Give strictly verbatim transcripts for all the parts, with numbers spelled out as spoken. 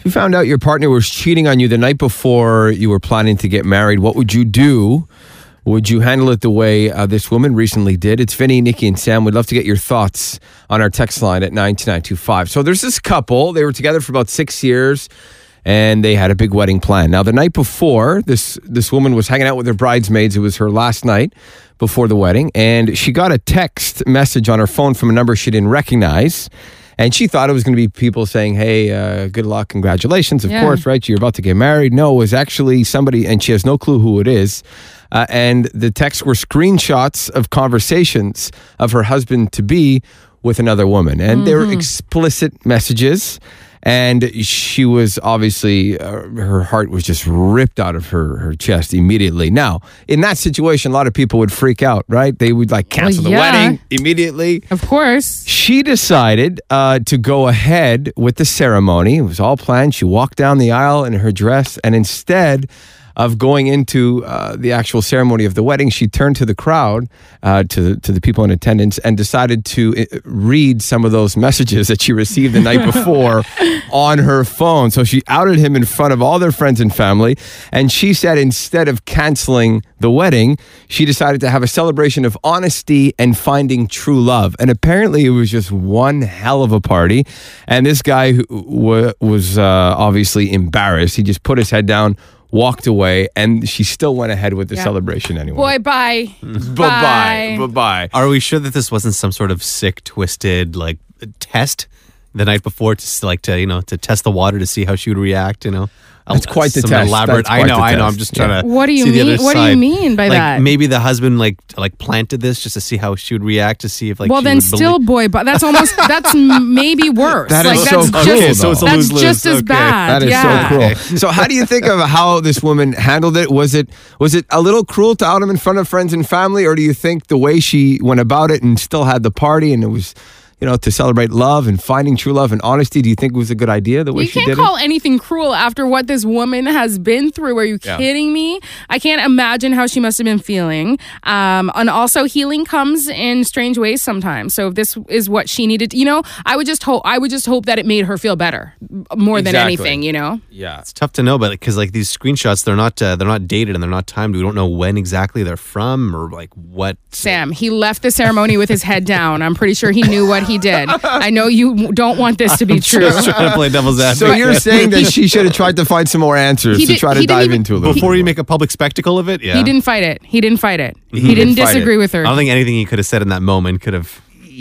If you found out your partner was cheating on you the night before you were planning to get married, what would you do? Would you handle it the way uh, this woman recently did? It's Vinny, Nikki, and Sam. We'd love to get your thoughts on our text line at nine two nine two five. So there's this couple. They were together for about six years, and they had a big wedding plan. Now, the night before, this this woman was hanging out with her bridesmaids. It was her last night before the wedding, and she got a text message on her phone from a number she didn't recognize. And she thought it was going to be people saying, hey, uh, good luck, congratulations, of Yeah. course, right? You're about to get married. No, it was actually somebody, and she has no clue who it is. Uh, and the texts were screenshots of conversations of her husband-to-be with another woman. And Mm-hmm. they were explicit messages. And she was obviously, uh, her heart was just ripped out of her, her chest immediately. Now, in that situation, a lot of people would freak out, right? They would like cancel Well, the yeah. wedding immediately. Of course. She decided uh, to go ahead with the ceremony. It was all planned. She walked down the aisle in her dress, and instead of going into uh, the actual ceremony of the wedding, she turned to the crowd, uh, to, to the people in attendance, and decided to uh, read some of those messages that she received the night before on her phone. So she outed him in front of all their friends and family, and she said instead of canceling the wedding, she decided to have a celebration of honesty and finding true love. And apparently it was just one hell of a party. And this guy who w- was uh, obviously embarrassed. He just put his head down, walked away, and she still went ahead with the Yeah. celebration anyway. Boy, bye. Bye-bye. Bye-bye. Are we sure that this wasn't some sort of sick, twisted, like, test the night before to, like, to, you know, to test the water to see how she would react, you know? That's quite the Some test. Elaborate. That's I quite know, the I know. test. I'm just Yeah. trying to What do you see the mean- other what do you side. mean by like, that? Maybe the husband, like, like planted this just to see how she would react, to see if, like, well, she then would still, believe- boy, but that's almost, that's m- maybe worse. That like, is that's so just, cruel, Okay, so it's a that's lose-lose. just as Okay. bad. That is yeah. so cruel. So how do you think of how this woman handled it? Was it was it a little cruel to out him in front of friends and family, or do you think the way she went about it and still had the party and it was, you know, to celebrate love and finding true love and honesty, do you think it was a good idea the way You she can't did call it? anything cruel after what this woman has been through. Are you Yeah. kidding me? I can't imagine how she must have been feeling. Um, and also, healing comes in strange ways sometimes. So if this is what she needed, you know, I would just hope. I would just hope that it made her feel better more than Exactly. anything. You know. Yeah. It's tough to know, but because like these screenshots, they're not uh, they're not dated and they're not timed. We don't know when exactly they're from or like what. Sam, he left the ceremony with his head down. I'm pretty sure he knew what he did. I know you don't want this to be true. Just trying to play devil's advocate. So you're saying that she should have tried to find some more answers He to did- try to he didn't dive even- into a little before bit you more. make a public spectacle of it, yeah, He didn't fight it. He didn't fight it. He, didn't didn't fight disagree it. with her. I don't think anything he could have said in that moment could have.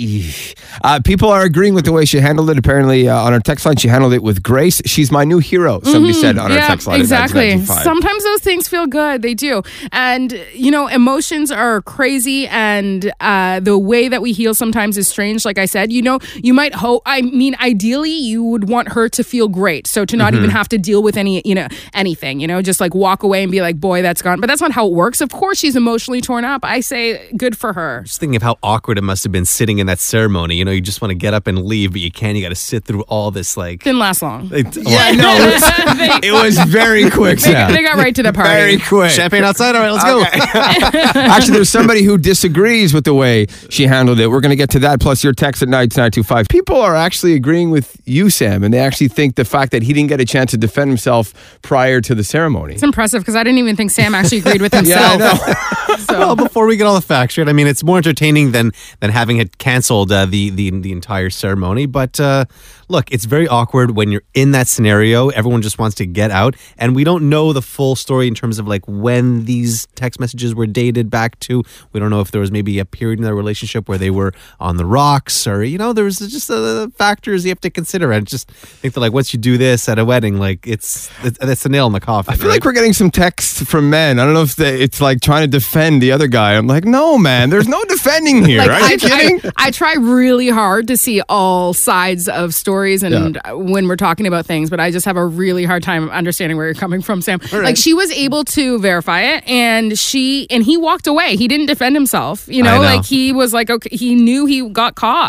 Uh, people are agreeing with the way she handled it. Apparently, uh, on her text line, she handled it with grace. She's my new hero, somebody said on her Mm-hmm. yeah, text line. at exactly. nine two nine two five. Sometimes those things feel good. They do. And, you know, emotions are crazy. And uh, the way that we heal sometimes is strange. Like I said, you know, you might hope, I mean, ideally, you would want her to feel great. So to not even have to deal with any, you know, anything, you know, just like walk away and be like, boy, that's gone. But that's not how it works. Of course, she's emotionally torn up. I say good for her. Just thinking of how awkward it must have been sitting in that ceremony. You know, you just want to get up and leave, but you can't. You got to sit through all this like. Didn't last long. like, Yeah, no, it was, it was very quick, They, Sam. they got right to the party. Very quick. Champagne outside. All right, let's go. Actually, there's somebody who disagrees with the way she handled it. We're going to get to that, plus your text at nine two nine two five. People are actually agreeing with you, Sam, and they actually think the fact that he didn't get a chance to defend himself prior to the ceremony. It's impressive because I didn't even think Sam actually agreed with Yeah, himself. I know. So. Well, before we get all the facts right, I mean, it's more entertaining than than having it canceled uh, the the the entire ceremony. But uh, look, it's very awkward when you're in that scenario. Everyone just wants to get out, and we don't know the full story in terms of like when these text messages were dated back to. We don't know if there was maybe a period in their relationship where they were on the rocks, or you know, there's just uh, factors you have to consider. And just think that like once you do this at a wedding, like it's it's, it's a nail in the coffin. I feel right? like we're getting some texts from men. I don't know if they, it's like trying to defend the other guy. I'm like, no, man, there's no defending here. Like, Are I, you kidding? I, I try really hard to see all sides of stories and when we're talking about things, but I just have a really hard time understanding where you're coming from, Sam. Like she was able to verify it, and she and he walked away. He didn't defend himself. You know, I know. like he was like, okay, he knew he got caught.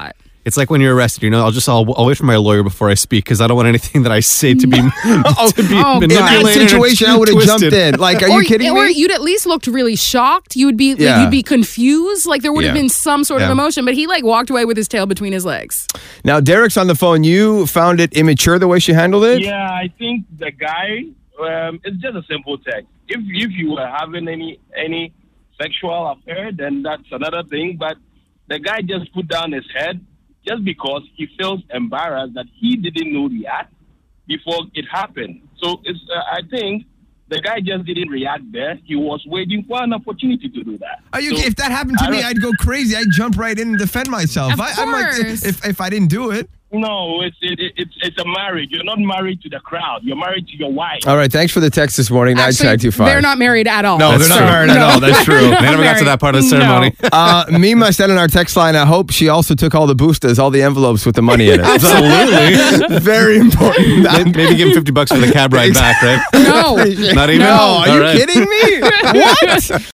It's like when you're arrested, you know, I'll just, I'll, I'll wait for my lawyer before I speak because I don't want anything that I say to be, to be Oh, In that manipulated. or situation, I would have twisted. jumped in. Like, are or, you kidding or me? you'd at least looked really shocked. You would be, like, Yeah. you'd be confused. Like there would have Yeah. been some sort of Yeah. emotion, but he like walked away with his tail between his legs. Now, Derek's on the phone. You found it immature the way she handled it? Yeah, I think the guy, um, it's just a simple text. If if you were having any any sexual affair, then that's another thing. But the guy just put down his head just because he feels embarrassed that he didn't know the act before it happened. So it's, uh, I think the guy just didn't react there. He was waiting for an opportunity to do that. Are you, So, if that happened to I me, don't- I'd go crazy. I'd jump right in and defend myself. Of I, I'm like, course. if, if I didn't do it. No, it's it, it, it's it's a marriage. You're not married to the crowd. You're married to your wife. All right, thanks for the text this morning. nine Actually, nine two five. they're not married at all. No, they're That's not true. married at all. That's true. They never got to that part of the ceremony. No. Uh, Mima said in our text line, I hope she also took all the boostas, all the envelopes with the money in it. Absolutely. Very important. Maybe maybe give him fifty bucks for the cab ride back, right? No. Not even? No, are All you right. kidding me? What?